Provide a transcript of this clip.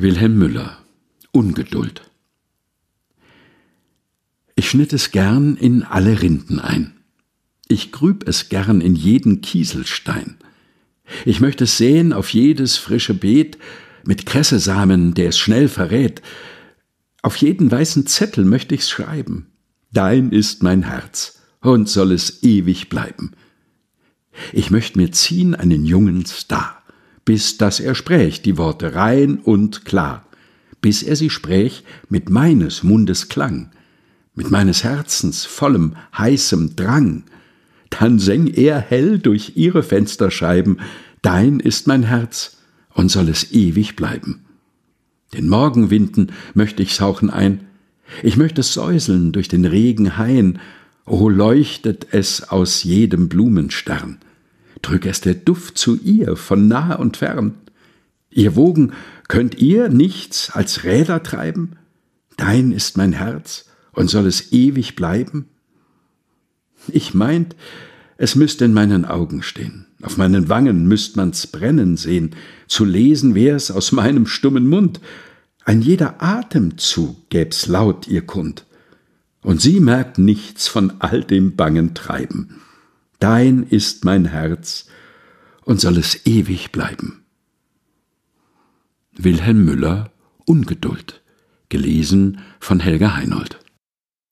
Wilhelm Müller, Ungeduld. Ich schnitt es gern in alle Rinden ein. Ich grüb es gern in jeden Kieselstein. Ich möchte es säen auf jedes frische Beet, mit Kressesamen, der es schnell verrät. Auf jeden weißen Zettel möchte ich's schreiben. Dein ist mein Herz, und soll es ewig bleiben. Ich möcht mir ziehen einen jungen Star, bis dass er spräch die Worte rein und klar, bis er sie spräch mit meines Mundes Klang, mit meines Herzens vollem, heißem Drang. Dann säng er hell durch ihre Fensterscheiben, dein ist mein Herz, und soll es ewig bleiben. Den Morgenwinden möcht ich's hauchen ein, ich möcht es säuseln durch den regen Hain, o leuchtet es aus jedem Blumenstern, drück es der Duft zu ihr von nah und fern. Ihr Wogen, könnt ihr nichts als Räder treiben? Dein ist mein Herz, und soll es ewig bleiben? Ich meint, es müsst in meinen Augen stehen, auf meinen Wangen müsst man's brennen sehen, zu lesen wär's aus meinem stummen Mund, ein jeder Atemzug gäb's laut ihr kund, und sie merkt nichts von all dem bangen Treiben. Dein ist mein Herz, und soll es ewig bleiben. Wilhelm Müller, Ungeduld, gelesen von Helga Heinold.